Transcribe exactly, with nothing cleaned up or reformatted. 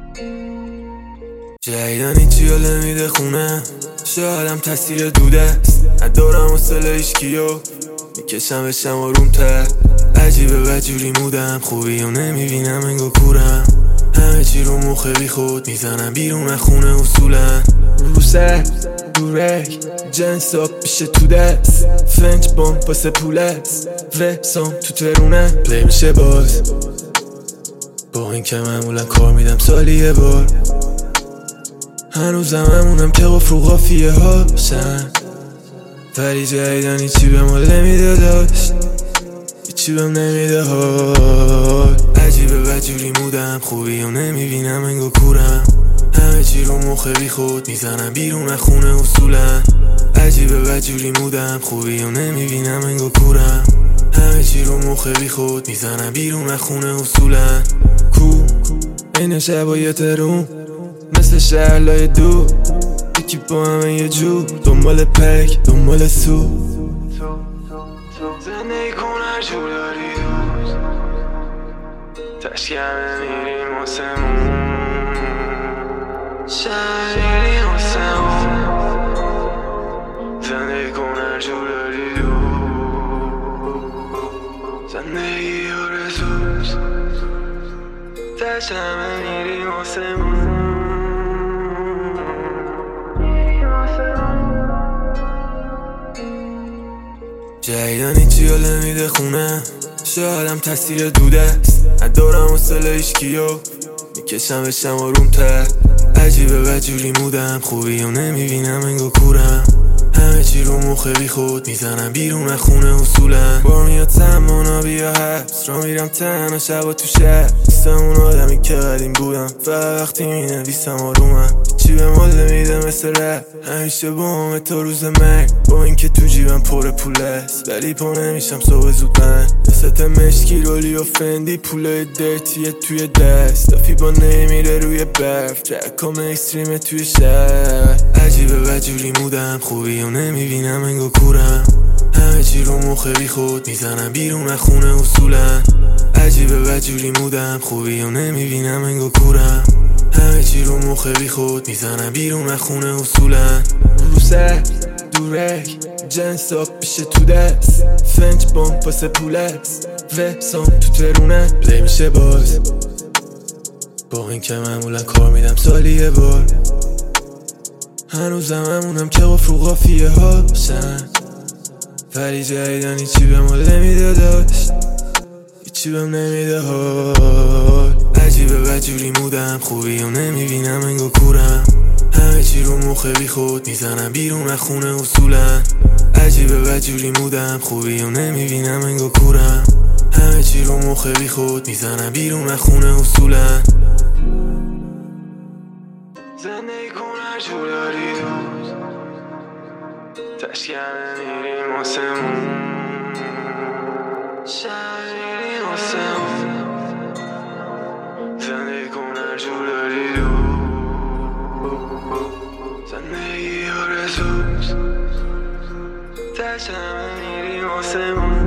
جدیدن هیچی حال نمیده خونه، شایدم تاثیر دوده است. ندارم حوصله هیچکیو میکشم بشم آروم تر. عجیبه بدجوری مودم، خوبی و نمیبینم انگار کورم. همه چی رو مخ بی خود میزنم بیرون از خونه اصولا. رو سر دورک جنساب پیشه تو دست، فنج بام واسه پولست وسام تو ترونه پلی میشه باز. با این که معمولا کار میدم سالی یه بار، هنوزم همونم که قفل و قافیه هاشن. ولی جدیدن هیچی به ما نمیده داشت، هیچی بهم نمیده حال. عجیبه بدجوری مودم، خوبی و نمیبینم انگار کورم. همه چی رو مخ بی خود میزنم بیرون از خونه اصولا. عجیبه بدجوری مودم، خوبی و نمیبینم انگار کورم. همه چی رو مخ بی خود میزنم بیرون از خونه اصولا. کو این شبای ترون مثل شهرلای دو، یکی با همه یه جور، دنبال پک دنبال سو. زندگی کن هر جور داری دوست، تشکیمه میریم واسمون، شب میریم واسمون. زندگی کن هر جور داری دوست، زندگی آرزوست، تشکیمه میریم واسمون. جدیدن هیچی حال نمیده خونه، شایدم تاثیر دوده است. ندارم حوصله هیچکیو میکشم بشم آروم تر. عجیبه بدجوری مودم، خوبی و نمیبینم انگار کورم. همه چی رو مخ بی خود میزنم بیرون از خونه اصولا. بار میاد سمانا بیا حبس، را میرم تنها شبا تو شهر. نیستم اون آدمی که قدیم بودم، فقط وقتی مینویسم آرومم. چی به مال نمیده مثل رپ، همیشه با همه تا روز مرگ. با اینکه تو جیبم پر پول است، ولی پا نمیشم صبح زود بند. دست مشکی رولی و فندی، پولای درتیه توی دست. دافی با نمیره روی برف، ترکام اکستریمه توی شهر. عجیبه بدجوری مودم، خوبی و نمیبینم انگار کورم. همه چی رو مخ بی خود میزنم بیرون از خونه اصولا. عجیبه بدجوری مودم، خوبی و نمیبینم انگار کورم. همه چی رو مخ بی خود میزنم بیرون از خونه اصولا. رو سر دورک جنساب پیشه تو دست، فنج بام واسه پولست وسام تو ترونه پلی میشه باز. با این که معمولا کار میدم سالی یه بار، هنوزم همونم که قفل و قافیه هاشن. ولی جدیدن هیچی به ما نمیده داشت، هیچی بهم نمیده حال. عجیبه بدجوری مودم، خوبی و نمیبینم انگار کورم. همه چی رو مخ بی خود میزنم بیرون از خونه اصولا. عجیبه بدجوری مودم، خوبی و نمیبینم انگار کورم. همه چی رو مخ بی خود میزنم بیرون از خونه اصولا. زندگی کن هر جور داری دوست، تشکیمه میریم واسمون، شب میریم واسمون. زندگی کن هر جور داری دوست، زندگی آرزوست، تشکیمه میریم واسمون.